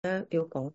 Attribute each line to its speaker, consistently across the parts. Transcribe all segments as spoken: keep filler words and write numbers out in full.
Speaker 1: 咧要講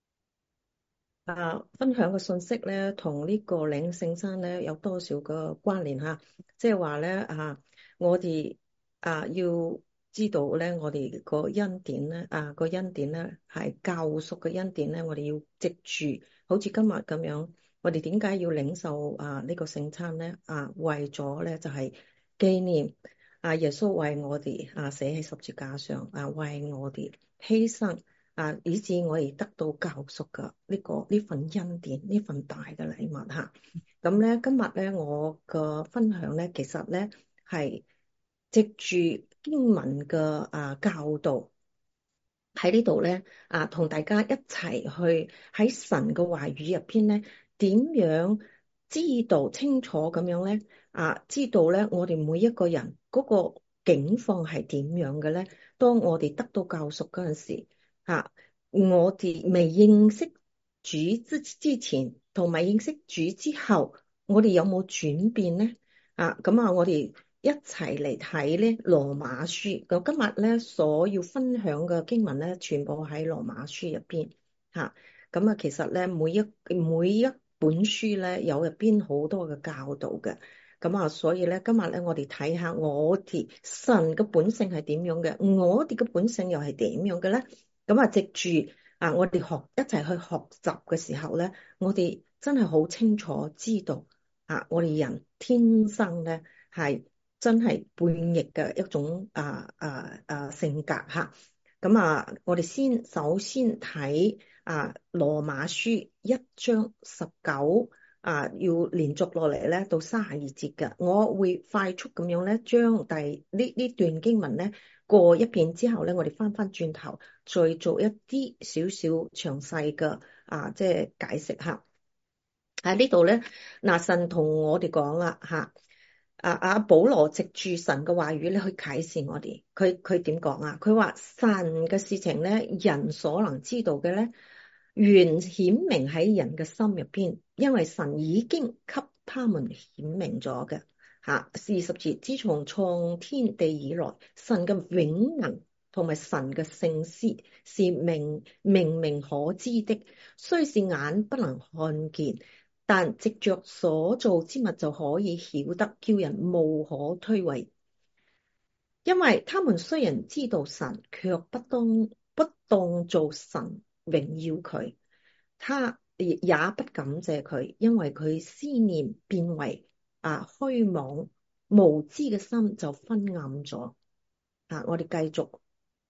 Speaker 1: 啊，分享嘅信息咧，同呢個領聖餐咧有多少個關聯嚇？即係話咧啊，我哋啊要知道咧，我哋個恩典咧啊個恩典咧係救贖嘅恩典咧，我哋要藉住好似今日咁樣，我哋點解要領受啊呢個聖餐咧？啊，為咗咧就係紀念啊耶穌為我哋啊死喺十字架上啊，為我哋犧牲。啊，以致我哋得到救贖嘅呢個呢份恩典，呢份大嘅禮物嚇。咁咧，今日咧我嘅分享咧，其實咧係藉住經文嘅啊教導喺呢度咧啊，同大家一齊去喺神嘅話語入邊咧，點樣知道清楚咁樣咧啊？知道咧，我哋每一個人嗰個境況係點樣嘅咧？當我哋得到救贖嗰陣時。啊！我哋未認識主之之前，同埋認識主之後，我哋有冇轉變呢？啊，咁啊，我哋一齊嚟睇咧羅馬書。咁今日咧所要分享嘅經文咧，全部喺羅馬書入邊。吓，咁啊，其實咧每一每一本書咧有入邊好多嘅教導嘅。咁啊，所以咧今日咧我哋睇下我哋神嘅本性係點樣嘅，我哋嘅本性又係點樣嘅咧？咁啊，藉住啊，我哋學一齊去學習嘅時候咧，我哋真係好清楚知道啊，我哋人天生咧係真係背逆嘅一種啊啊啊性格嚇。咁啊，我哋先首先睇啊羅馬書一章十九啊，要連續落嚟咧到三十二節嘅，我會快速咁樣咧將第呢呢段經文咧過一遍之後咧，我哋翻翻轉頭。再做一啲少少詳細嘅啊，即係解釋下喺呢度咧。嗱，神同我哋講啦嚇，啊啊，保羅藉住神嘅話語咧去啟示我哋。佢佢點講啊？佢話神嘅事情咧，人所能知道嘅咧，原顯明喺人嘅心入邊，因為神已經給他們顯明咗嘅嚇。二十節，自從創天地以來，神嘅永能。同埋神嘅聖思是明明明可知的，雖是眼不能看見，但藉着所造之物就可以曉得，叫人無可推諉。因為他們雖然知道神，卻不當不當做神榮耀佢，他也不感謝佢，因為佢思念變為啊虛妄，無知嘅心就昏暗咗。啊，我哋繼續。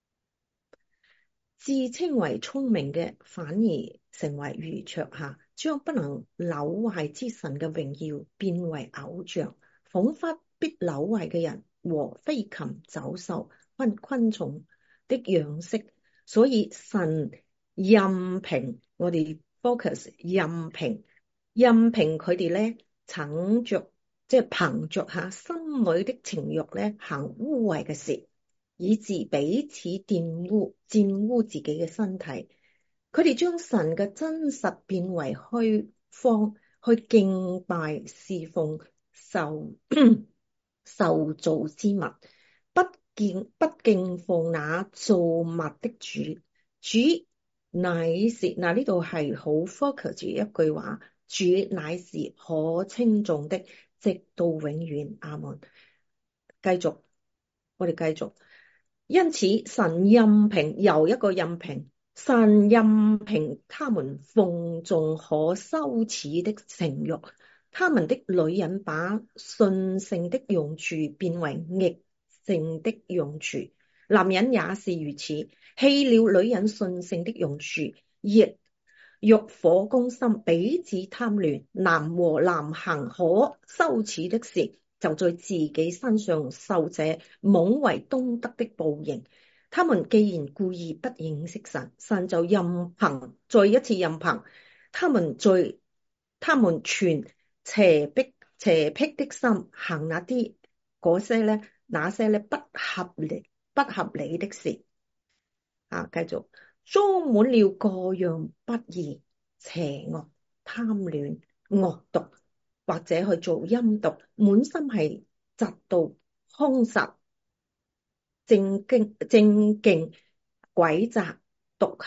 Speaker 1: 自稱為聰明嘅，反而成為愚拙下，將不能朽壞之神嘅榮耀變為偶像，仿佛必朽壞嘅人和飛禽走獸、昆昆蟲的樣式。所以神任憑我哋 focus，任憑任憑佢哋咧，憑着即係憑着下心裏的情慾咧，行污穢嘅事。以致彼此玷污、玷污自己嘅身體，佢哋將神嘅真實變為虛謊，去敬拜侍奉受受造之物，不敬不敬奉那造物的主。主乃是嗱，呢度係好 focus 住一句話，主乃是可稱頌的，直到永遠。阿門。繼續，我哋繼續。因此，神任憑又一個任憑，神任憑他們放縱可羞恥的情慾，他們的女人把順性的用處變為逆性的用處，男人也是如此，棄了女人順性的用處，亦欲火攻心，彼此貪戀，男和男行可羞恥的事，就在自己身上受這妄為當得的報應。他們既然故意不認識神，神就任憑，再一次任憑他們在他們存邪僻邪僻的心行那啲嗰些咧，那些咧不合理不合理的事。啊，繼續裝滿了各樣不義、邪惡、貪戀、惡毒，或者去做陰毒，滿心係嫉妒、兇殺、正經、正經、詭詐、毒行、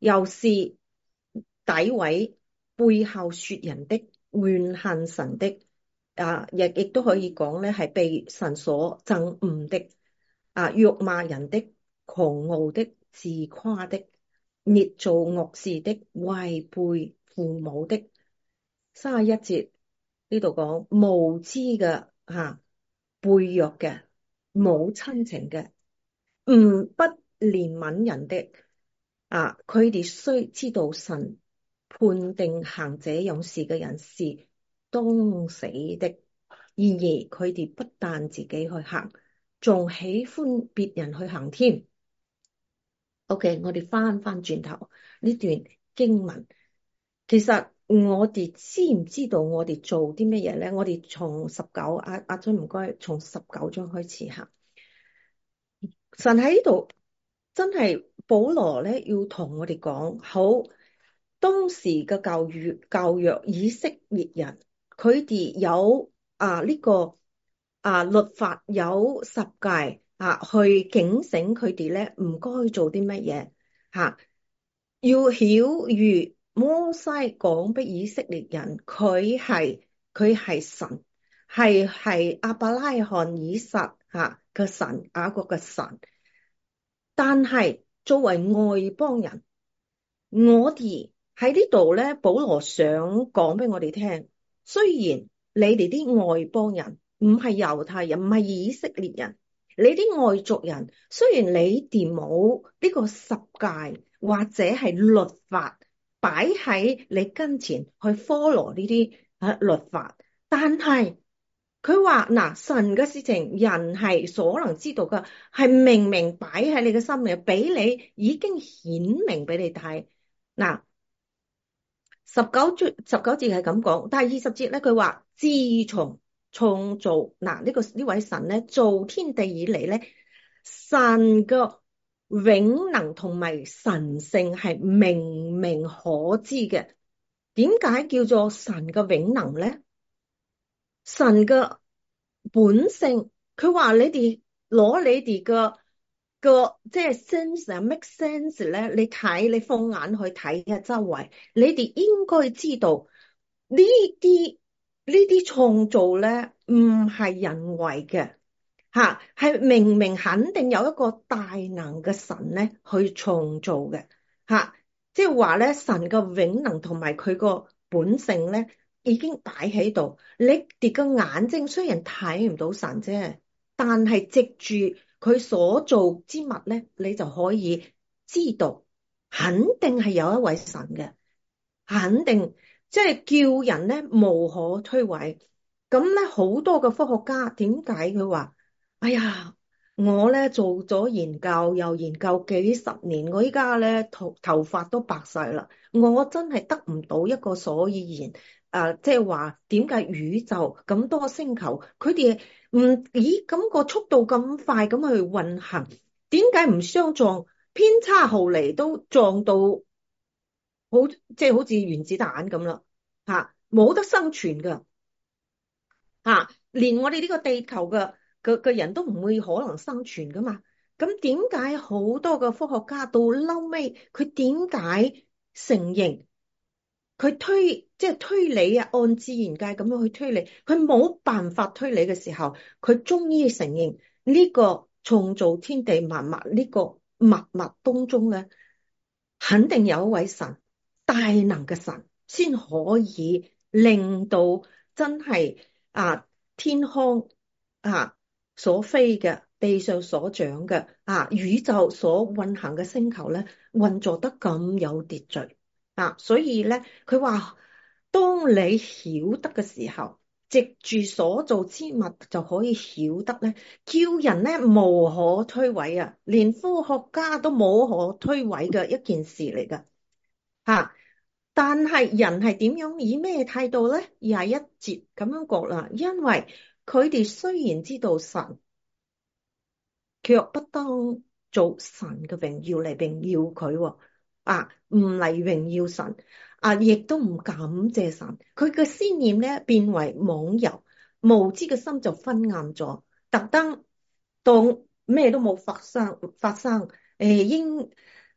Speaker 1: 又是詆毀背後說人的，怨恨神的，啊，亦亦都可以講咧，係被神所憎惡的，啊，辱罵人的，狂傲的，自誇的，捏造惡事的，違背父母的。三十一節呢度講無知嘅吓，背約嘅，冇親情嘅，唔不憐憫人的。啊！佢哋需知道神判定行這樣事嘅人是當死的，然而佢哋不但自己去行，仲喜歡別人去行添。OK，我哋翻翻轉頭呢段經文，其實我哋知唔知道我哋做啲乜嘢咧？我哋從十九，阿阿俊唔該，從十九章開始行。神喺呢度真係保羅咧，要同我哋講，好，當時嘅教育教育以色列人，佢哋有啊呢個啊律法有十誡啊，去警醒佢哋咧，唔該做啲乜嘢吓，要曉諭摩西講俾以色列人，佢係佢係神，係係亞伯拉罕以撒吓嘅神，雅各嘅神。但係作為外邦人，我哋喺呢度咧，保羅想講俾我哋聽，雖然你哋啲外邦人唔係猶太人，唔係以色列人，你啲外族人，雖然你哋冇呢個十誡或者係律法擺喺你跟前去 follow 呢啲啊律法，但係佢話嗱，神嘅事情人係所能知道嘅，係明明擺喺你嘅心裏，俾你已經顯明俾你睇。嗱，十九節十九節係咁講，但係二十節咧，佢話自從創造嗱呢個呢位神咧造天地以嚟咧，神嘅永能同埋神性係明明可知嘅。點解叫做神嘅永能咧？神嘅本性，佢話你哋攞你哋嘅個即係 sense 啊 make sense 咧，你睇你放眼去睇下周圍，你哋應該知道呢啲呢啲創造咧唔係人為嘅吓，係明明肯定有一個大能嘅神咧去創造嘅吓，即係話咧神嘅永能同埋佢個本性咧。已經擺喺度，你哋個眼睛雖然睇唔到神啫，但係藉住佢所做之物咧，你就可以知道，肯定係有一位神嘅，肯定即係叫人咧無可推諉。咁咧好多嘅科學家點解佢話，哎呀，我咧做咗研究又研究幾十年，我依家咧頭頭髮都白晒啦，我真係得唔到一個所以然。誒，即係話點解宇宙咁多星球，佢哋唔咦咁個速度咁快咁去運行，點解唔相撞？偏差毫厘都撞到好，即係好似原子彈咁啦，吓冇得生存噶，吓連我哋呢個地球嘅嘅嘅人都唔會可能生存噶嘛。咁點解好多嘅科學家到嬲尾，佢點解承認？佢推即係推理啊，按自然界咁樣去推理，佢冇辦法推理嘅時候，佢終於承認呢個創造天地萬物呢個萬物當中咧，肯定有一位神，大能嘅神，先可以令到真係啊天空啊所飛嘅，地上所長嘅啊宇宙所運行嘅星球咧，運作得咁有秩序。啊，所以咧，佢話當你曉得嘅時候，藉住所造之物就可以曉得咧，叫人咧無可推諉啊，連科學家都無可推諉嘅一件事嚟噶吓。但係人係點樣以咩態度咧？廿一節咁樣講啦，因為佢哋雖然知道神，卻不當做神嘅榮耀嚟榮耀佢。啊，唔嚟榮耀神，啊，亦都唔感謝神，佢嘅思念咧變為網遊，無知嘅心就昏暗咗，特登當咩都冇發生，發生，誒，應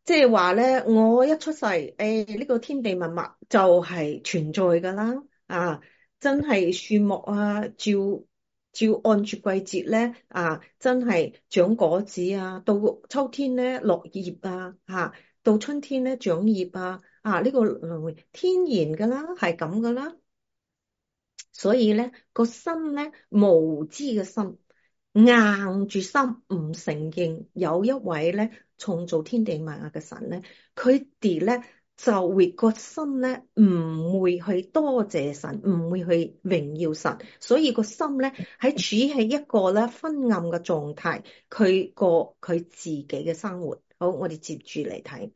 Speaker 1: 即係話咧，我一出世，誒、呢個天地萬物就係存在噶啦，啊，真係樹木啊，照照按住季節咧，啊，真係長果子啊，到秋天咧落葉啊，吓、到春天咧長葉啊，啊，呢、個輪天然噶啦，係咁噶啦。所以咧個心咧無知嘅心，硬住心唔承認有一位咧創造天地萬物嘅神咧，佢哋咧就會個心咧唔會去多謝神，唔會去榮耀神，所以個心咧喺處喺一個咧昏暗嘅狀態，佢過佢自己嘅生活。好，我哋接住嚟睇。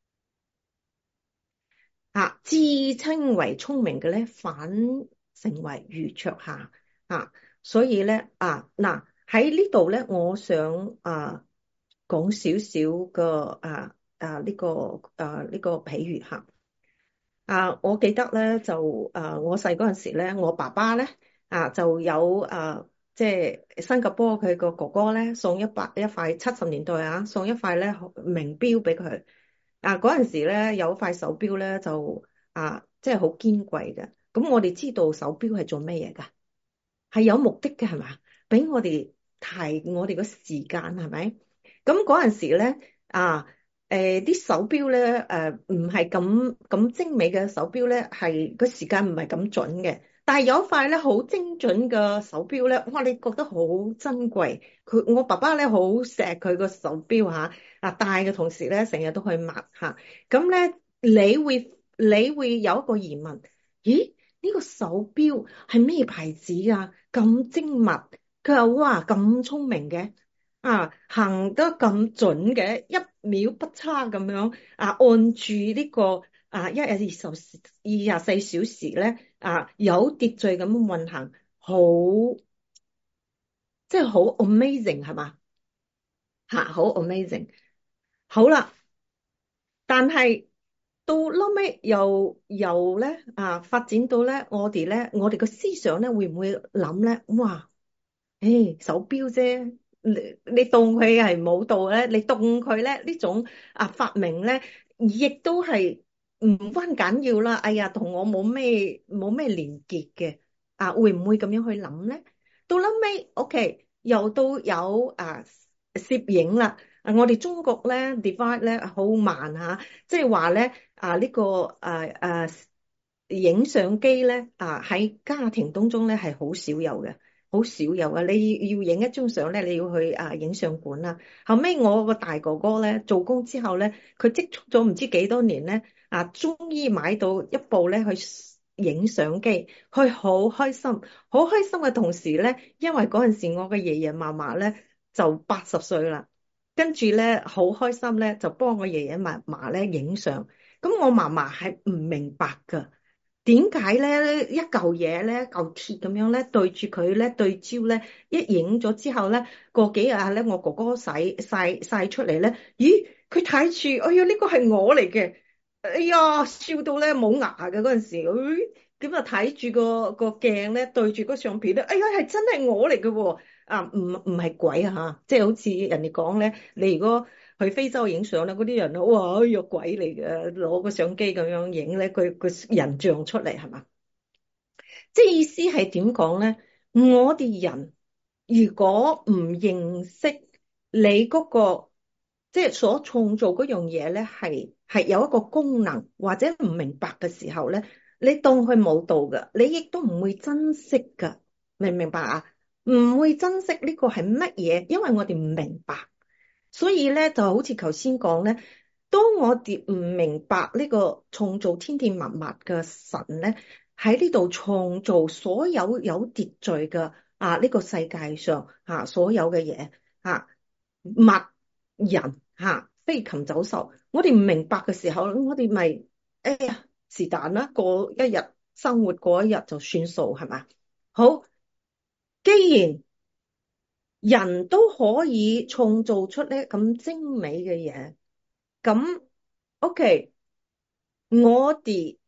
Speaker 1: 啊，自稱為聰明嘅咧，反成為愚拙下啊，所以咧啊，嗱喺呢度咧，我想啊講少少嘅啊啊呢個啊呢個比喻下啊，我記得咧就啊，我細嗰陣時咧，我爸爸咧啊就有啊即係新加坡佢個哥哥咧送一百一塊七十年代啊送一塊咧名錶俾佢。啊嗰陣時咧有塊手錶咧就啊即係好堅貴嘅，咁我哋知道手錶係做咩嘢噶？係有目的嘅係嘛？俾我哋提我哋個時間係咪？咁嗰陣時咧啊誒啲手錶咧誒唔係咁咁精美嘅手錶咧，係個時間唔係咁準嘅。但係有一塊咧好精準嘅手錶咧，哇！你覺得好珍貴。佢我爸爸咧好錫佢個手錶嚇，啊戴嘅同時咧成日都去抹嚇。咁咧你會你會有一個疑問，咦？呢個手錶係咩牌子啊？咁精密，佢話哇咁聰明嘅，啊行得咁準嘅，一秒不差咁樣啊，按住呢個啊一日二十二十四小時咧啊有秩序咁運行，好即係好 amazing 係嘛？吓好 amazing，好啦。但係到後尾又又咧啊發展到咧，我哋咧我哋個思想咧會唔會諗咧？哇！誒，手錶啫，你你當佢係冇到咧，你當佢咧呢種啊發明咧，亦都係唔關緊要啦。哎呀，同我冇咩冇咩連結嘅啊，會唔會咁樣去諗咧？到後尾，OK，又到有啊攝影啦。啊，我哋中國咧 divide 咧好慢吓，即係話咧啊呢個誒誒影相機咧啊喺家庭當中咧係好少有嘅。好少有啊！你要影一張相咧，你要去啊影相館啦。後尾我個大哥哥咧做工之後咧，佢積蓄咗唔知幾多年咧，啊，終於買到一部咧去影相機，佢好開心，好開心嘅同時咧，因為嗰陣時我嘅爺爺嫲嫲咧就八十歲啦，跟住咧好開心咧就幫我爺爺嫲嫲咧影相。咁我嫲嫲係唔明白噶。點解咧一嚿嘢咧，一嚿鐵咁樣咧對住佢咧對焦咧，一影咗之後咧，過幾日咧，我哥哥洗晒晒出嚟咧，咦？佢睇住，哎呀，呢個係我嚟嘅，哎呀，笑到咧冇牙嘅嗰陣時，誒，咁啊睇住個個鏡咧對住個相片咧，哎呀，係真係我嚟嘅喎，啊，唔唔係鬼啊吓，即係好似人哋講咧，你如果去非洲影相咧，嗰啲人哇，哎呀鬼嚟嘅，攞個相機咁樣影咧，佢佢人像出嚟係嘛？即係意思係點講咧？我哋人如果唔認識你嗰個即係所創造嗰樣嘢咧，係係有一個功能或者唔明白嘅時候咧，你當佢冇到噶，你亦都唔會珍惜噶，明唔明白啊？唔會珍惜呢個係乜嘢，因為我哋唔明白。所以咧，就好似頭先講咧，當我哋唔明白呢個創造天地萬物嘅神咧，喺呢度創造所有有秩序嘅啊呢個世界上啊所有嘅嘢啊物人吓飛禽走獸，我哋唔明白嘅時候，我哋咪哎呀是但啦，過一日生活過一日就算數係嘛？好，既然人都可以創造出咧咁精美嘅嘢，咁 OK，我哋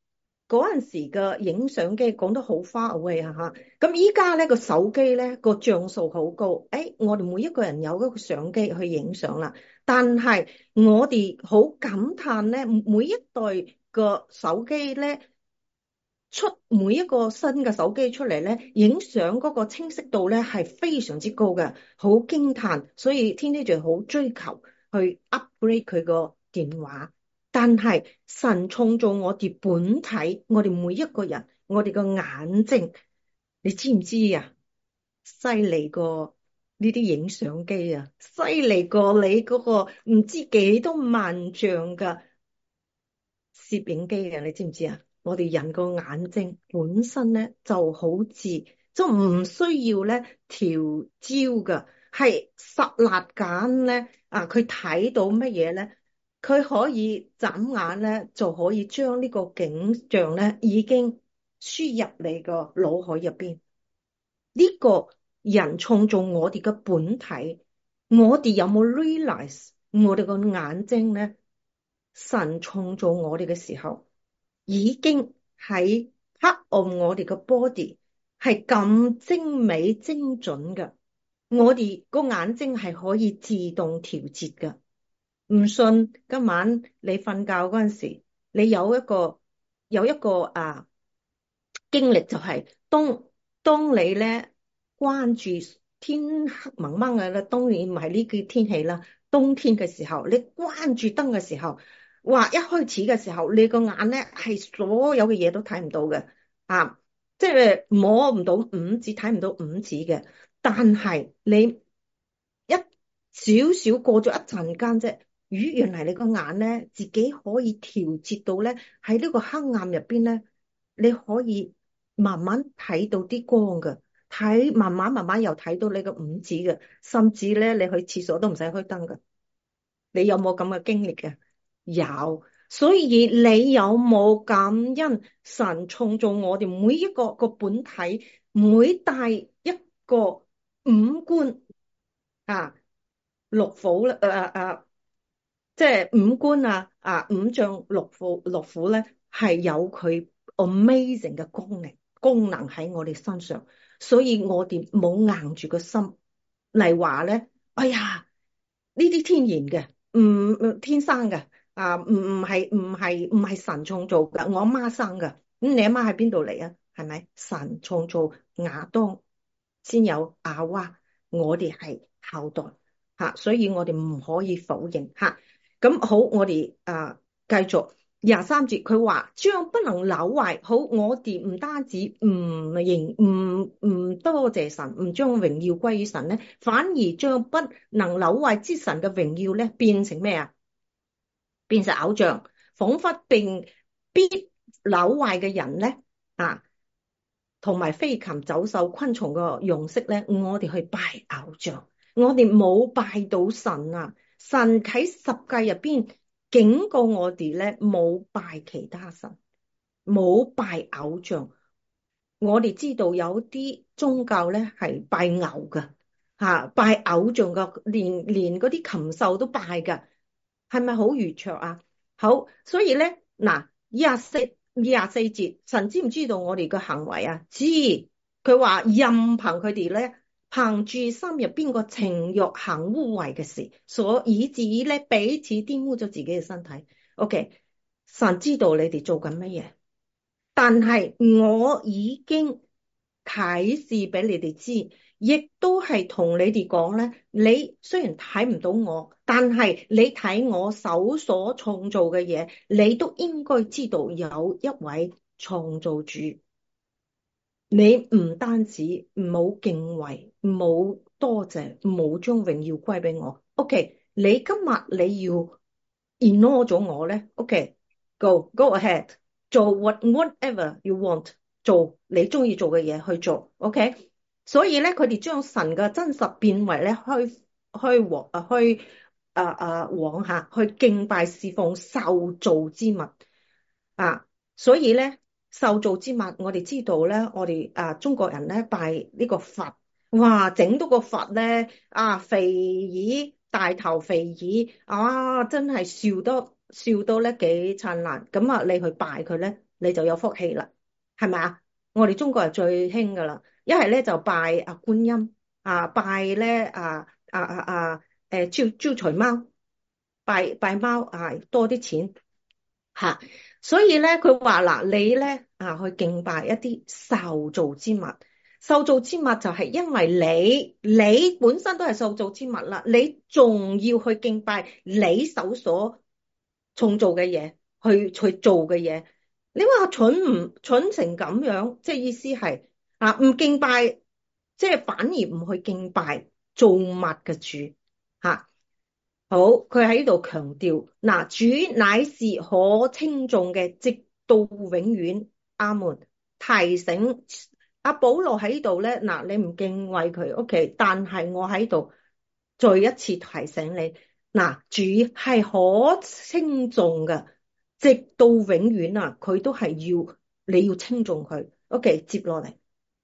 Speaker 1: 嗰陣時嘅影相機講得好 far away 啊嚇，咁依家咧個手機咧個像素好高，誒我哋每一個人有一個相機去影相啦，但係我哋好感嘆咧，每一代個手機咧出每一個新嘅手機出嚟咧，影相嗰個清晰度咧係非常之高嘅，好驚嘆，所以 teenager 好追求去 upgrade 佢個電話。但係神創造我哋本體，我哋每一個人，我哋個眼睛，你知唔知啊？犀利過呢啲影相機啊，犀利過你嗰個唔知幾多萬像嘅攝影機啊，你知唔知啊？我哋人個眼睛本身咧就好似，就唔需要咧調焦㗎，係剎那間咧啊！佢睇到乜嘢咧？佢可以眨眼咧，就可以將呢個景象咧已經輸入你個腦海入邊。呢個人創造我哋嘅本體，我哋有冇 realize 我哋個眼睛咧？神創造我哋嘅時候，已經喺黑暗我哋嘅 body 係咁精美精準嘅，我哋個眼睛係可以自動調節嘅。唔信，今晚你瞓覺嗰陣時，你有一個有一個啊經歷，就係當當你咧關注天黑蒙蒙嘅咧，當然唔係呢個天氣啦，冬天嘅時候，你關注燈嘅時候，哇！一開始嘅時候，你個眼咧係所有嘅嘢都睇唔到嘅啊，即係摸唔到五指，睇唔到五指嘅，但係你一少少過咗一陣間啫。咦，原來你個眼咧自己可以調節到咧，喺呢個黑暗入邊咧，你可以慢慢睇到啲光嘅，睇慢慢慢慢又睇到你個五指嘅，甚至咧你去廁所都唔使開燈嘅。你有冇咁嘅經歷嘅？有，所以你有冇感恩神創造我哋每一個個本體，每帶一個五官啊，六腑咧，誒誒誒。即係五官啊啊五臟六腑六腑咧係有佢 amazing 嘅功能功能喺我哋身上，所以我哋冇硬住個心嚟話咧，哎呀呢啲天然嘅，唔唔天生嘅啊，唔唔係唔係唔係神創造嘅，我阿媽生嘅，咁你阿媽喺邊度嚟啊？係咪神創造亞當先有亞娃，我哋係後代吓，所以我哋唔可以否認吓。咁好，我哋啊繼續廿三節，佢話將不能朽壞。好，我哋唔單止唔認唔唔多謝神，唔將榮耀歸於神咧，反而將不能朽壞之神嘅榮耀咧，變成咩啊？變成偶像，仿佛並必朽壞嘅人咧啊，同埋飛禽走獸昆蟲嘅樣式咧，我哋去拜偶像，我哋冇拜到神啊！神喺十誡入邊警告我哋咧，冇拜其他神，冇拜偶像。我哋知道有啲宗教咧係拜牛噶，吓拜偶像噶，連連嗰啲禽獸都拜噶，係咪好愚拙啊？好，所以咧嗱，廿四廿四節，神知唔知道我哋嘅行為啊？知，佢話任憑佢哋咧。憑住心入邊個情欲行污穢嘅事，所以至於咧彼此玷污咗自己嘅身體。OK， 神知道你哋做緊乜嘢，但係我已經啟示俾你哋知，亦都係同你哋講咧。你雖然睇唔到我，但係你睇我手所創造嘅嘢，你都應該知道有一位創造主。你唔單止冇敬畏，冇多謝，冇將榮耀歸俾我。OK，你今日你要 ignore 咗我咧？OK，go go ahead，做 what whatever you want，做你中意做嘅嘢去做。OK，所以咧，佢哋將神嘅真實變為咧虛虛妄啊，虛啊啊妄下去敬拜侍奉受造之物啊，所以咧。受造之物，我哋知道咧，我哋啊中國人咧拜呢個佛，哇，整到個佛咧啊肥耳大頭肥耳啊，真係笑得笑到咧幾燦爛。咁啊，你去拜佢咧， 你就有福氣啦，係咪啊？我哋中國係最興噶啦，一係咧就拜啊觀音啊，拜咧啊啊啊啊誒招招財貓，拜拜貓啊多啲錢吓，所以咧佢話嗱，你咧啊去敬拜一啲受造之物。受造之物就係因為你你本身都係受造之物啦，你仲要去敬拜你手所創造嘅嘢，去去做嘅嘢。你話蠢唔蠢成咁樣？即係意思係啊，唔敬拜，即係反而唔去敬拜造物嘅主吓。好，佢喺度強調嗱，主乃是可稱頌嘅，直到永遠。阿門。提醒阿保羅喺度咧，嗱，你唔敬畏佢，OK，但係我喺度再一次提醒你，嗱，主係可稱頌嘅，直到永遠啊，佢都係要你要稱頌佢，OK，接落嚟。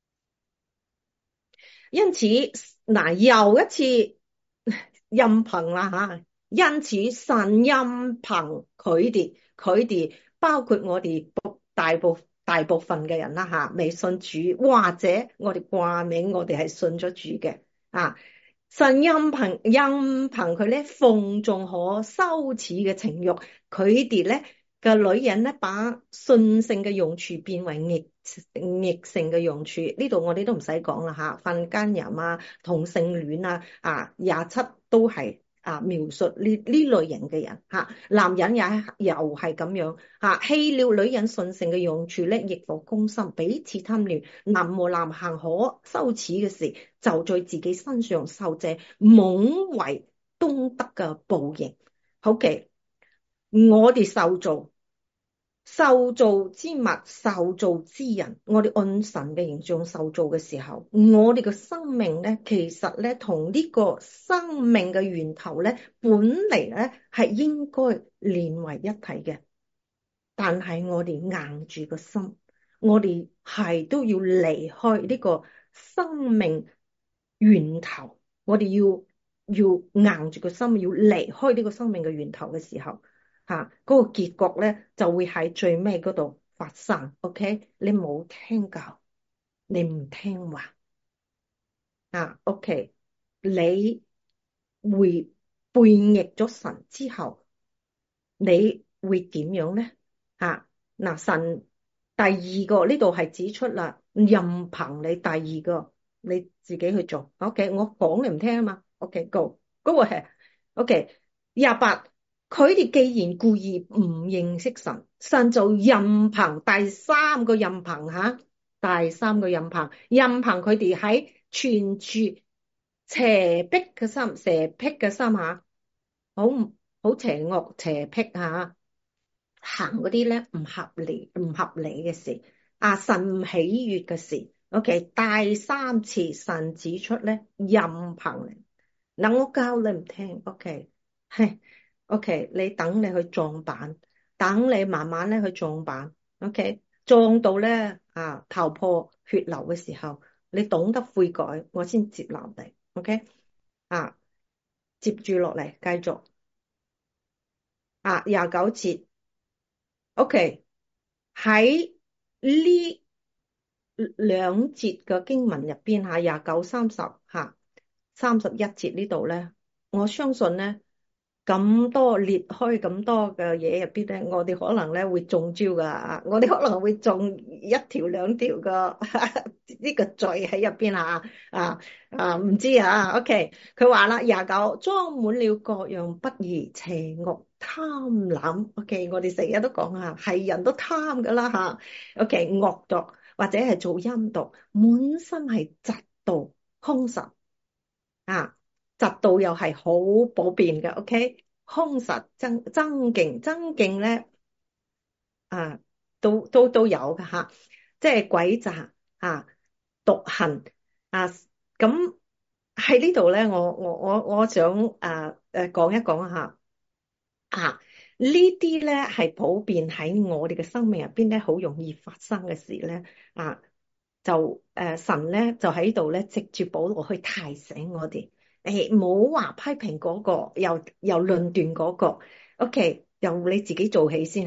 Speaker 1: 因此，嗱，又一次任憑啦吓，因此神任憑佢哋，佢哋包括我哋大部大部分嘅人啦吓，未信主或者我哋掛名，我哋係信咗主嘅啊。神任憑任憑佢咧，奉仲可羞恥嘅情慾，佢哋咧嘅女人咧，把順性嘅用處變為逆逆性嘅用處。呢度我哋都唔使講啦吓，犯奸淫啊、同性戀啊、啊廿七都係啊描述呢呢類型嘅人吓。男人也又係咁樣吓，棄了女人順性嘅用處咧，亦復攻心，彼此貪戀，男和男行可羞恥嘅事，就在自己身上受這妄為當得嘅報應。好嘅，我哋受造。受造之物、受造之人，我哋按神嘅形象受造嘅時候，我哋嘅生命咧，其實咧同呢個生命嘅源頭咧，本嚟咧係應該連為一體嘅。但係我哋硬住個心，我哋係都要離開呢個生命源頭，我哋要要硬住個心，要離開呢個生命嘅源頭嘅時候。吓，嗰個結局咧就會喺最尾嗰度發生。OK，你冇聽教，你唔聽話啊。OK，你會背逆咗神之後，你會點樣咧？吓，嗱，神第二個呢度係指出啦，任憑你第二個你自己去做。OK，我講你唔聽啊嘛。OK，go，嗰個係 OK 廿八。佢哋既然故意唔認識神，神就任憑第三個任憑吓，第三個任憑任憑佢哋喺存住邪僻嘅心，邪僻嘅心吓，好好邪惡邪僻吓，行嗰啲咧唔合理唔合理嘅事，啊神唔喜悅嘅事。OK，第三次神指出咧，任憑你，嗱，我教你唔聽。OK，係。OK，你等你去撞板，等你慢慢咧去撞板。OK，撞到咧啊頭破血流嘅時候，你懂得悔改，我先接納你。OK，啊，接住落嚟繼續啊廿九節。OK，喺呢兩節嘅經文入邊吓，廿九三十吓三十一節呢度咧，我相信咧。咁多裂開咁多嘅嘢入邊咧，我哋可能咧會中招噶，我哋可能會中一條兩條個呢個罪喺入邊啊啊啊！唔知啊 ，OK，佢話啦，廿九裝滿了各樣不義、邪惡、貪婪。OK，我哋成日都講啊，係人都貪噶啦吓。OK，惡毒或者係做陰毒，滿身係嫉妒、兇神啊。嫉妒又係好普遍嘅。OK，兇實爭爭競爭競咧啊，都都都有嘅吓，即係詭詐啊、毒恨啊。咁喺呢度咧，我我我我想誒誒講一講下啊，呢啲咧係普遍喺我哋嘅生命入邊咧，好容易發生嘅事咧啊，就誒、呃、神咧就喺度咧藉住保羅去提醒我哋。誒，唔好話批評嗰個，又又論斷嗰個。OK，由你自己做起先吓。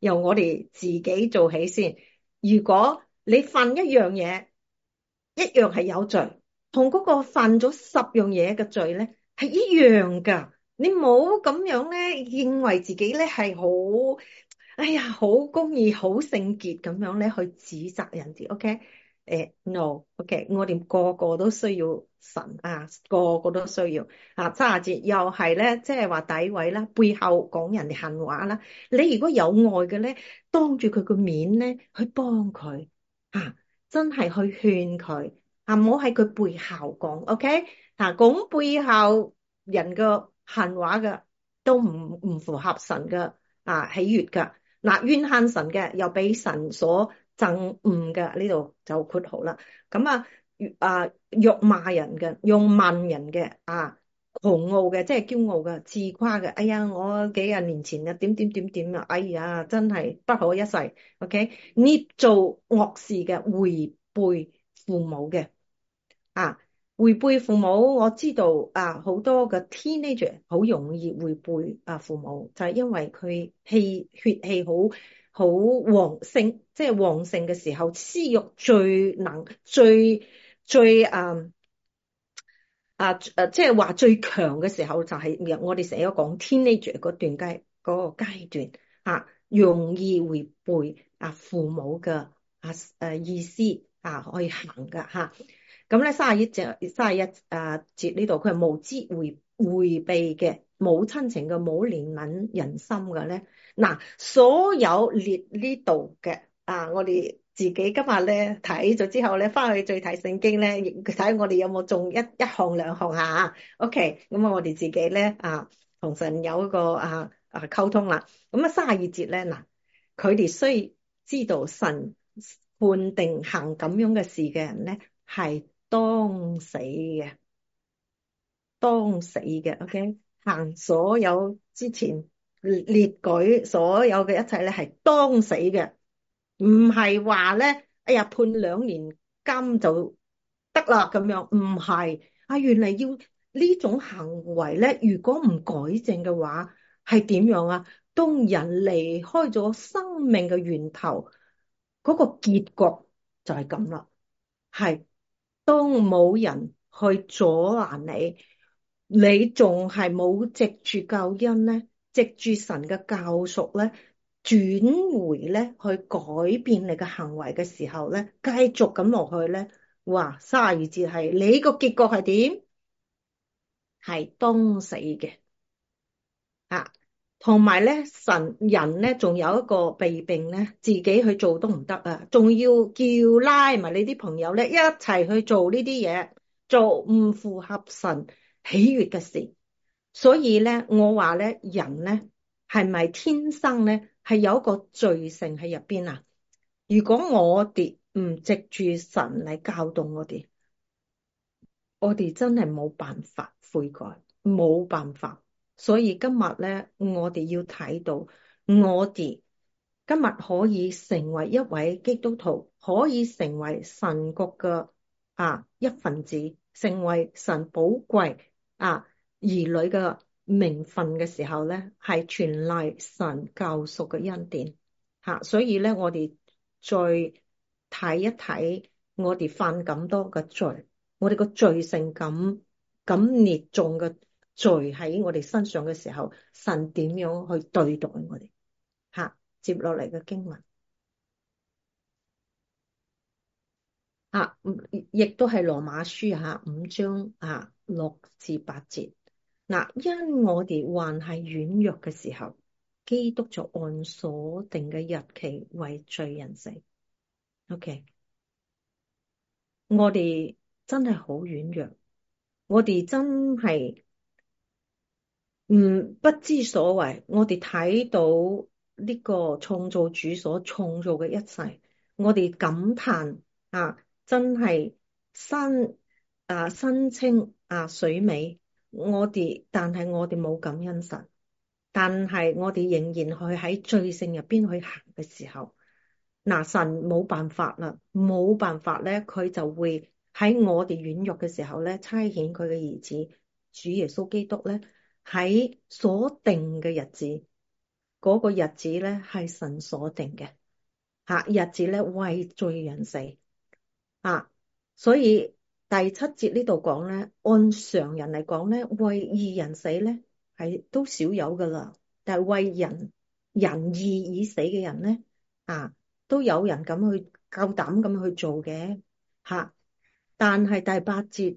Speaker 1: 由我哋自己做起先。如果你犯一樣嘢，一樣係有罪，同嗰個犯咗十樣嘢嘅罪咧係一樣噶。你冇咁樣咧，認為自己咧係好，哎呀，好公義、好聖潔咁樣咧去指責人哋。OK，誒，no，OK，我哋個個都需要神啊，個個都需要啊。卅節又係咧，即係話詆毀啦，背後講人哋閒話啦。你如果有愛嘅咧，當住佢個面咧去幫佢啊。真係去勸佢啊，唔好喺佢背後講，OK？嗱，講背後人嘅閒話嘅都唔唔符合神嘅啊喜悅嘅。嗱，怨恨神嘅又俾神所憎惡嘅，呢度就括號啦。咁啊，啊辱罵人嘅，用問人嘅啊，狂傲嘅，即係驕傲嘅，自誇嘅。哎呀，我幾廿年前啊，點點點點啊，哎呀，真係不可一世。OK，捏做惡事嘅，違背父母嘅啊，違背父母，我知道啊，好多嘅 teenager 好容易違背啊父母，就係因為佢氣血氣好好旺盛，即係旺盛嘅時候，私欲最能最最啊啊誒，即係話最強嘅時候，就係我哋成日講 teenager 嗰段階嗰個階段啊，容易違背啊父母嘅啊誒意思啊，可以行噶吓。咁咧三十一節三十一啊節呢度，佢係無知回回避嘅，冇親情嘅，冇憐憫人心嘅咧。嗱，所有列呢度嘅啊，我哋自己今日咧睇咗之後咧，翻去再睇聖經咧，睇我哋有冇中一一項兩項啊？OK，咁啊，我哋自己咧啊，同神有一個啊啊溝通啦。咁啊，三十二節咧嗱，佢哋需知道神判定行咁樣嘅事嘅人咧，係當死嘅，當死嘅。OK，行所有之前列舉所有嘅一切咧，係當死嘅，唔係話咧，哎呀判兩年監就得啦咁樣，唔係啊，原嚟要呢種行為咧，如果唔改正嘅話，係點樣啊？當人離開咗生命嘅源頭，嗰個結局就係咁啦，係。當冇人去阻攔你，你仲係冇藉住救恩咧，藉住神嘅救贖咧，轉回咧去改變你嘅行為嘅時候咧，繼續咁落去咧，哇！卅二節係你個結局係點？係當死嘅啊！同埋咧，神人咧，仲有一個弊病咧，自己去做都唔得啊，仲要叫拉埋你啲朋友咧一齊去做呢啲嘢，做唔符合神喜悅嘅事。所以咧，我話咧，人咧係咪天生咧係有一個罪性喺入邊啊？如果我哋唔藉住神嚟教導我哋，我哋真係冇辦法悔改，冇辦法。所以今日咧，我哋要睇到，我哋今日可以成為一位基督徒，可以成為神國嘅啊一份子，成為神寶貴啊兒女嘅名分嘅時候咧，係全賴神救贖嘅恩典吓。所以咧，我哋再睇一睇我哋犯咁多嘅罪。我哋個罪性咁咁烈重嘅罪喺我哋身上嘅時候，神點樣去對待我哋？吓，接落嚟嘅經文啊，亦都係羅馬書吓五章啊六至八節。嗱，因我哋還係軟弱嘅時候，基督就按所定嘅日期為罪人死。OK，我哋真係好軟弱，我哋真係。唔不知所謂，我哋睇到呢個創造主所創造嘅一切，我哋感嘆啊，真係山啊山清啊水美，我哋但係我哋冇感恩神，但係我哋仍然去喺罪性入邊去行嘅時候，嗱、啊、神冇辦法啦，冇辦法咧，佢就會喺我哋軟弱嘅時候咧，差遣佢嘅兒子主耶穌基督咧。喺所定嘅日子， 嗰個日子咧係神所定嘅，吓日子咧為罪人死啊，所以第七節呢度講咧，按常人嚟講咧，為義人死咧係都少有噶啦，但係為人仁義以死嘅人咧啊，都有人咁去夠膽咁去做嘅吓，但係第八節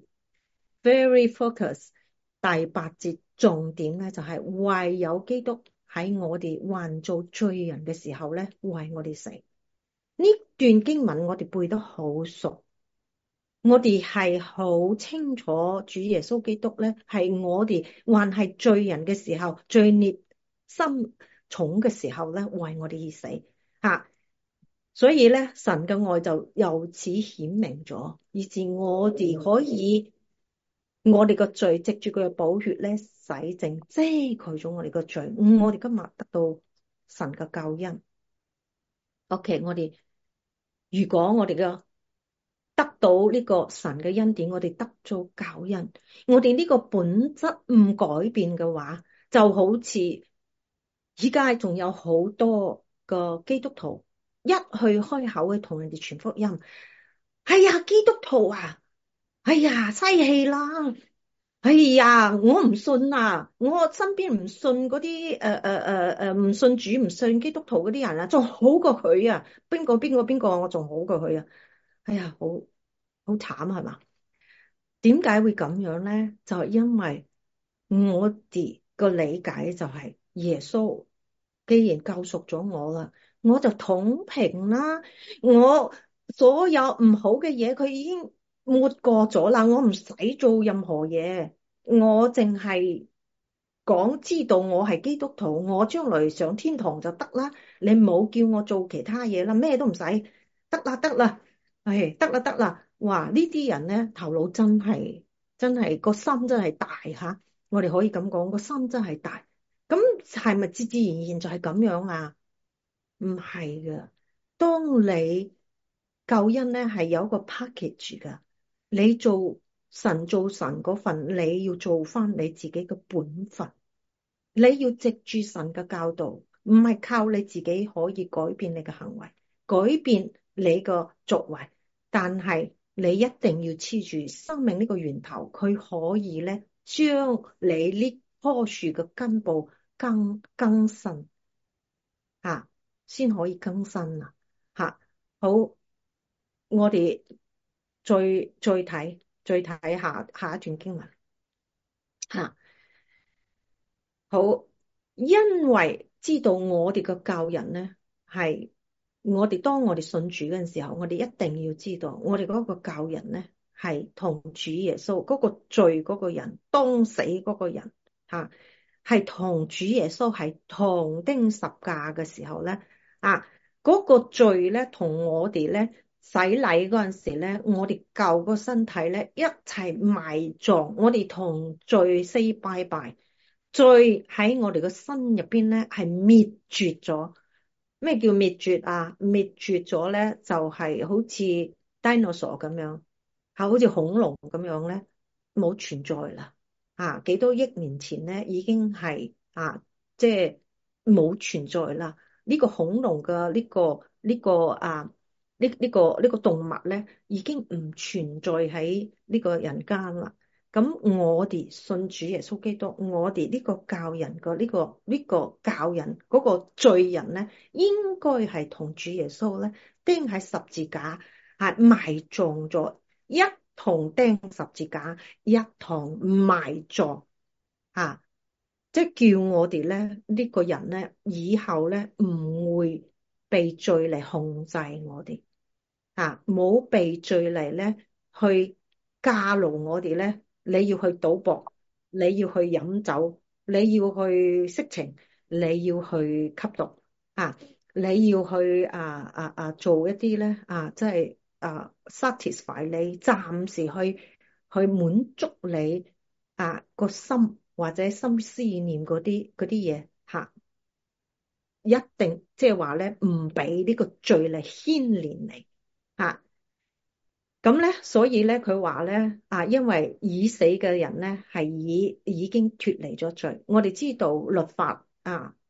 Speaker 1: very focus， 第八節重點咧就係唯有基督喺我哋還做罪人嘅時候咧為我哋死。呢段經文我哋背得好熟，我哋係好清楚主耶穌基督咧係我哋還係罪人嘅時候，罪孽深重嘅時候咧為我哋而死吓，所以咧神嘅愛就由此顯明咗，以致我哋可以我哋個罪藉住佢嘅寶血咧洗淨遮蓋咗我哋個罪，我哋今日得到神嘅救恩。OK，我哋如果我哋嘅得到呢個神嘅恩典，我哋得咗救恩，我哋呢個本質唔改變嘅話，就好似而家仲有好多個基督徒一去開口去同人哋傳福音，哎呀基督徒啊，哎呀嘥氣啦，哎呀我唔信啊，我身邊唔信嗰啲誒誒誒誒唔信主唔信基督徒嗰啲人啊，仲好過佢啊，邊個邊個邊個我仲好過佢啊，哎呀好好慘係嘛？點解會咁樣咧？就係因為我哋個理解就係耶穌既然救贖咗我啦，我就躺平啦。我所有唔好嘅嘢，佢已經抹過咗啦。我唔使做任何嘢，我淨係講知道我係基督徒，我將來上天堂就得啦。你冇叫我做其他嘢啦，咩都唔使，得啦得啦，唉得啦得啦。哇！呢啲人咧頭腦真係真係個心真係大吓，我哋可以咁講，個心真係大。咁係咪自自然然就係咁樣啊？唔係噶，當你救恩咧係有一個 package 噶，你做神做神嗰份，你要做翻你自己嘅本分，你要藉住神嘅教導，唔係靠你自己可以改變你嘅行為，改變你個作為，但係你一定要黐住生命呢個源頭，佢可以咧將你呢棵樹嘅根部更更新吓，先可以更新啊吓。好，我哋再再睇再睇下下一段經文吓。好，因為知道我哋嘅教人咧，係我哋當我哋信主嗰陣時候，我哋一定要知道，我哋嗰個教人咧係同主耶穌嗰個罪嗰個人當死嗰個人吓，係同主耶穌係同釘十架嘅時候咧啊，嗰個罪咧同我哋咧洗禮嗰陣時咧，我哋舊個身體咧一齊埋葬，我哋同罪 say bye bye。罪喺我哋個身入邊咧係滅絕咗。咩叫滅絕啊？滅絕咗咧就係好似 dinosaur 咁樣，係好似恐龍咁樣咧，冇存在啦。啊，幾多億年前咧已經係啊，即係冇存在啦。呢個恐龍嘅呢個呢個啊呢呢個呢個動物咧已經唔存在喺呢個人間啦。咁我哋信主耶穌基督，我哋呢個教人個呢個呢個教人嗰個罪人咧，應該係同主耶穌咧釘喺十字架，係埋葬咗，一同釘十字架，一同埋葬，吓，即係叫我哋咧呢個人咧以後咧唔會被罪嚟控制我哋，吓，冇被罪嚟咧去駕奴我哋咧。你要去賭博，你要去飲酒，你要去色情，你要去吸毒啊！你要去啊啊啊做一啲咧啊，即係啊 satisfy 你，暫時去去滿足你啊個心或者心思念嗰啲嗰啲嘢吓，一定即係話咧唔俾呢個罪嚟牽連你吓。咁咧，所以咧，佢話咧，啊，因為已死嘅人咧，係已已經脫離咗罪。我哋知道律法啊，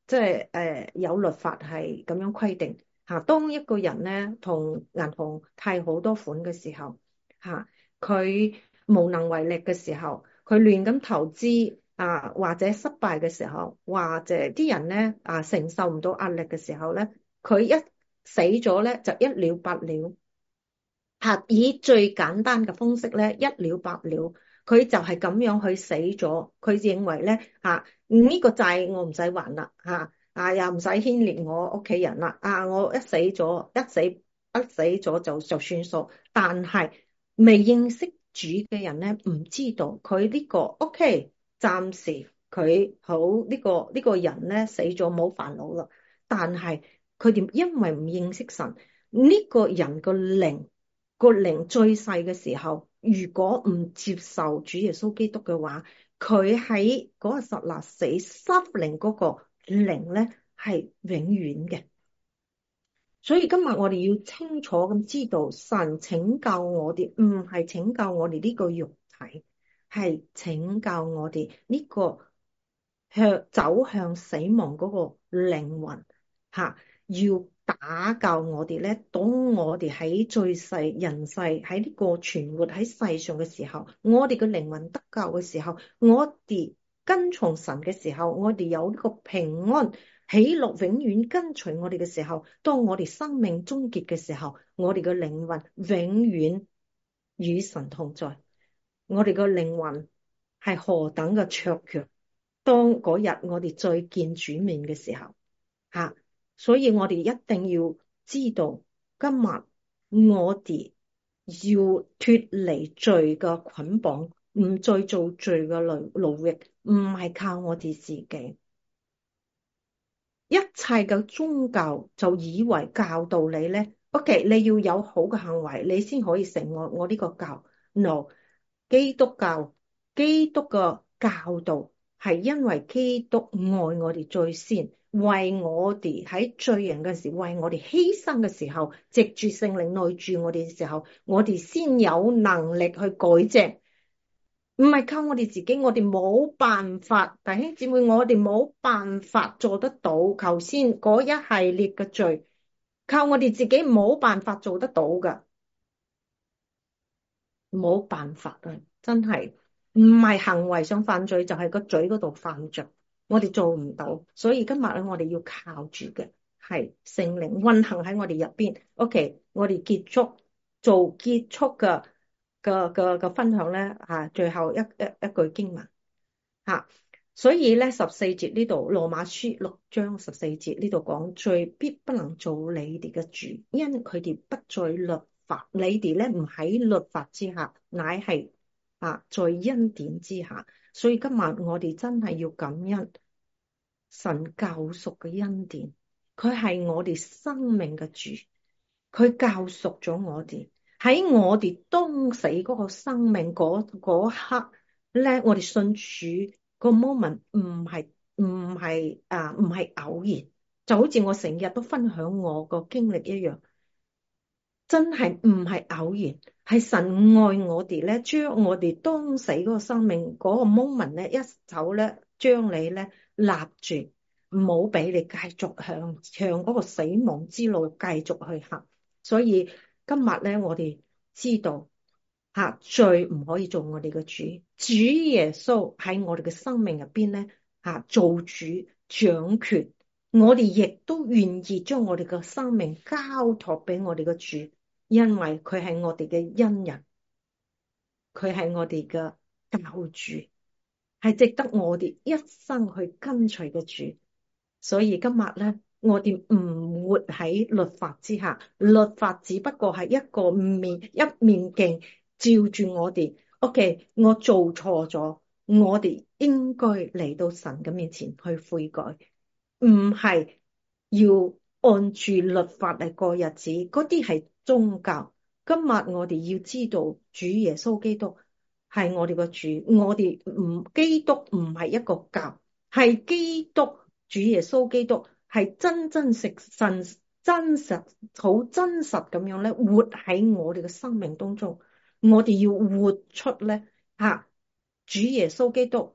Speaker 1: 即係誒有律法係咁樣規定嚇。當一個人咧同銀行貸好多款嘅時候嚇，佢無能為力嘅時候，佢亂咁投資啊，或者失敗嘅時候，或者啲人咧啊承受唔到壓力嘅時候咧，佢一死咗咧就一了百了。嚇，以最簡單嘅方式咧，一了百了，佢就係咁樣去死咗。佢認為咧嚇，呢個債我唔使還啦嚇，啊又唔使牽連我屋企人啦，啊我一死咗一死一死咗就就算數。但係未認識主嘅人咧，唔知道佢呢個 OK，暫時佢好呢個呢個人咧死咗冇煩惱啦。但係佢哋因為唔認識神，呢個人個靈。個靈最細嘅時候，如果唔接受主耶穌基督嘅話，佢喺嗰個剎那死，失靈嗰個靈咧係永遠嘅。所以今日我哋要清楚咁知道，神拯救我哋唔係拯救我哋呢個肉體，係拯救我哋呢個向走向死亡嗰個靈魂吓。要打救我哋咧，當我哋喺最世人世喺呢個存活喺世上嘅時候，我哋嘅靈魂得救嘅時候，我哋跟從神嘅時候，我哋有呢個平安喜樂永遠跟隨我哋嘅時候，當我哋生命終結嘅時候，我哋嘅靈魂永遠與神同在。我哋嘅靈魂係何等嘅卓越，當嗰日我哋再見主面嘅時候吓。所以我哋一定要知道，今日我哋要脫離罪嘅捆綁，唔再做罪嘅奴奴役，唔係靠我哋自己。一切嘅宗教就以為教導你咧，OK，你要有好嘅行為，你先可以成為我呢個教。No，基督教基督嘅教導係因為基督愛我哋最先。為我哋喺罪人嘅時候，為我哋犧牲嘅時候，藉住聖靈內住我哋嘅時候，我哋先有能力去改正，唔係靠我哋自己，我哋冇辦法。弟兄姊妹，我哋冇辦法做得到。頭先嗰一系列嘅罪，靠我哋自己冇辦法做得到噶，冇辦法啊！真係唔係行為上犯罪，就係個嘴嗰度犯罪。我哋做唔到，所以今日咧，我哋要靠住嘅係聖靈運行喺我哋入邊。OK，我哋結束做結束嘅嘅嘅嘅分享咧，吓最後一一一句經文吓，所以咧十四節呢度羅馬書六章十四節呢度講，罪必不能做你哋嘅主，因佢哋不在律法，你哋咧唔喺律法之下，乃係啊在恩典之下。所以今日我哋真係要感恩神救贖嘅恩典，佢係我哋生命嘅主，佢救贖咗我哋。喺我哋當死嗰個生命嗰嗰刻咧，我哋信主個 moment 唔係唔係啊唔係偶然，就好似我成日都分享我個經歷一樣。真係唔係偶然，係神愛我哋咧，將我哋當死嗰個生命嗰個 moment 咧，一手咧將你咧立住，唔好俾你繼續向向嗰個死亡之路繼續去行。所以今日咧，我哋知道吓罪唔可以做我哋嘅主，主耶穌喺我哋嘅生命入邊咧吓做主掌權，我哋亦都願意將我哋嘅生命交託俾我哋嘅主。因為佢係我哋嘅恩人，佢係我哋嘅教主，係值得我哋一生去跟隨嘅主。所以今日咧，我哋唔活喺律法之下，律法只不過係一個面一面鏡照住我哋。OK，我做錯咗，我哋應該嚟到神嘅面前去悔改，唔係要按住律法嚟過日子，嗰啲係宗教。今日我哋要知道主耶穌基督係我哋個主，我哋唔基督唔係一個教，係基督主耶穌基督係真真實實真實好真實咁樣咧活喺我哋嘅生命當中。我哋要活出咧吓主耶穌基督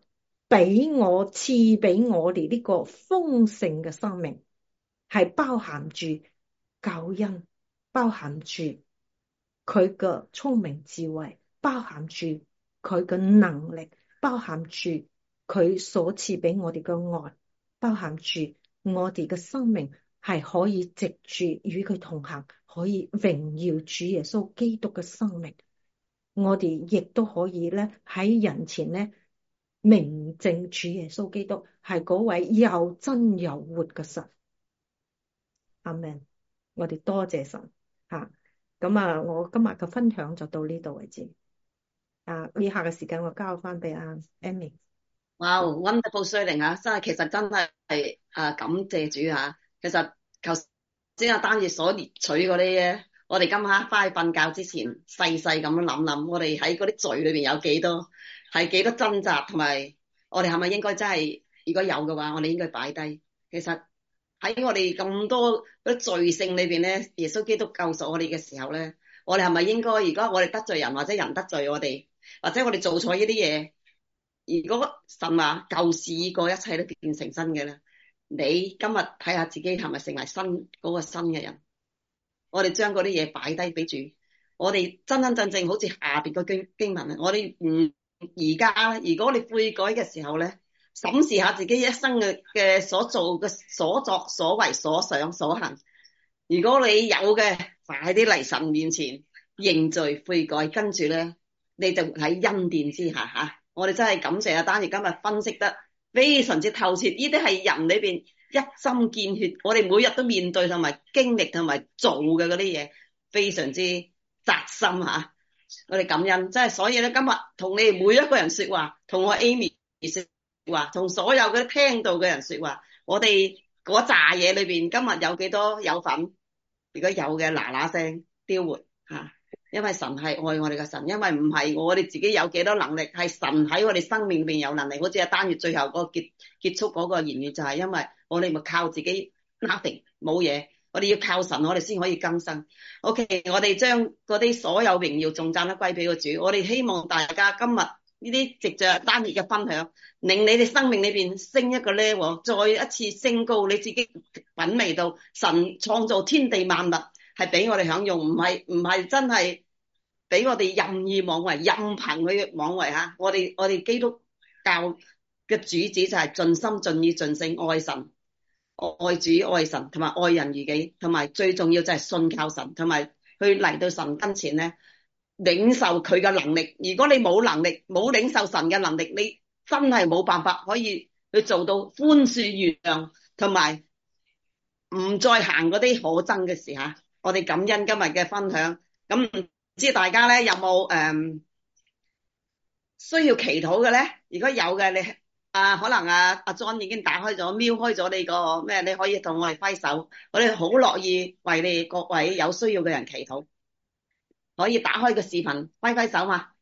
Speaker 1: 俾我賜俾我哋呢個豐盛嘅生命，係包含住救恩，包含住佢嘅聰明智慧，包含住佢嘅能力，包含住佢所賜俾我哋嘅愛，包含住我哋嘅生命係可以藉住與佢同行，可以榮耀主耶穌基督嘅生命。我哋亦都可以咧喺人前咧明證主耶穌基督係嗰位又真又活嘅神。阿們，我哋多謝神吓。咁啊，我今日嘅分享就到呢度為止。啊，以下嘅時間我交翻俾阿 Amy。
Speaker 2: 哇，wonderful sharing 啊，真係其實真係係啊，感謝主啊。其實頭先阿丹爺所列取嗰啲咧，我哋今晚翻去瞓覺之前細細咁樣諗諗，我哋喺嗰啲罪裏邊有幾多，係幾多掙扎，同埋我哋係咪應該真係，如果有嘅話，我哋應該擺低。其實喺我哋咁多嗰啲罪性裏邊咧，耶穌基督救贖我哋嘅時候咧，我哋係咪應該，如果我哋得罪人或者人得罪我哋，或者我哋做錯呢啲嘢，如果神話舊事已過，一切都變成新嘅咧，你今日睇下自己係咪成為新嗰、嗰個新嘅人？我哋將嗰啲嘢擺低俾主，我哋真真正正好似下邊個經經文啊！我哋唔而家咧，如果你悔改嘅時候咧，審視下自己一生嘅嘅所做嘅所作所為所想所行，如果你有嘅，快啲嚟神面前認罪悔改，跟住咧你就喺恩典之下吓。我哋真係感謝阿丹爺今日分析得非常之透徹，呢啲係人裏邊一針見血，我哋每日都面對同埋經歷同埋做嘅嗰啲嘢，非常之扎心吓。我哋感恩，真係所以咧，今日同你哋每一個人說話，同我 Amy 說話，同所有嗰啲聽到嘅人說話，我哋嗰扎嘢裏邊，今日有幾多有份？如果有嘅，嗱嗱聲丟活吓。因為神係愛我哋嘅神，因為唔係我哋自己有幾多能力，係神喺我哋生命裏邊有能力。好似阿單月最後嗰個結結束嗰個言語就係，因為我哋咪靠自己 nothing 冇嘢，我哋要靠神，我哋先可以更新。OK，我哋將嗰啲所有榮耀頌讚都歸俾個主。我哋希望大家今日呢啲藉着單月嘅分享，令你哋生命裏邊升一個 level，再一次升高你自己品味到神創造天地萬物。係俾我哋享用，唔係唔係真係俾我哋任意妄為、任憑去妄為吓。我哋我哋基督教嘅主旨就係盡心盡意盡性愛神、愛主、愛神，同埋愛人如己，同埋最重要就係信靠神，同埋去嚟到神跟前咧，領受佢嘅能力。如果你冇能力、冇領受神嘅能力，你真係冇辦法可以去做到寬恕原諒，同埋唔再行嗰啲可憎嘅事吓。我哋感恩今日嘅分享，咁唔知大家咧有冇誒、嗯、需要祈禱嘅咧？如果有嘅，你啊可能啊阿 John 已經打開咗、瞄開咗你個咩？你可以同我哋揮手，我哋好樂意為你各位有需要嘅人祈禱。可以打開個視頻揮揮手嘛？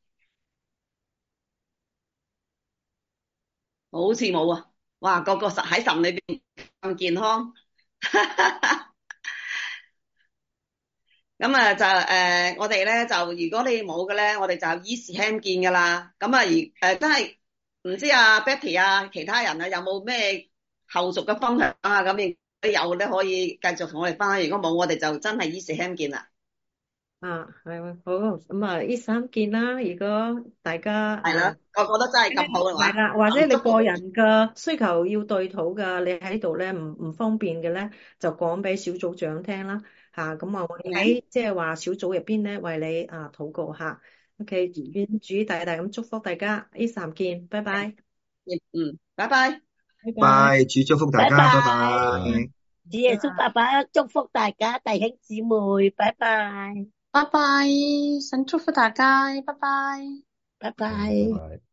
Speaker 2: 好似冇啊！哇，個個實喺神裏邊咁健康。咁啊就誒、呃，我哋咧就如果你冇嘅咧，我哋就依時輕見噶啦。咁啊而誒、呃、真係唔知啊 Betty 啊，其他人啊有冇咩後續嘅分享啊？咁亦都有咧，可以繼續同我哋分享。如果冇，我哋就真係依時輕見啦。
Speaker 1: 啊，係喎，好，咁啊，依三件啦。如果大家
Speaker 2: 係啦，個個都真係咁好嘅話，
Speaker 1: 係啦，或者你個人嘅需求要對禱嘅，你喺度咧唔唔方便嘅咧，就講俾小組長聽啦。吓，咁啊，我哋喺即係話小組入邊咧為你啊禱告吓。OK，願主大大咁祝福大家，依三件，拜拜。
Speaker 2: 嗯，拜拜。
Speaker 1: 拜拜。
Speaker 3: 拜，主祝福大
Speaker 4: 拜
Speaker 3: 家，拜
Speaker 4: 拜，
Speaker 3: 拜。
Speaker 4: 主耶穌爸爸祝福大家弟兄姊妹，拜拜，
Speaker 5: 拜拜，神祝福大家，拜拜。
Speaker 4: 拜拜。
Speaker 3: 拜拜。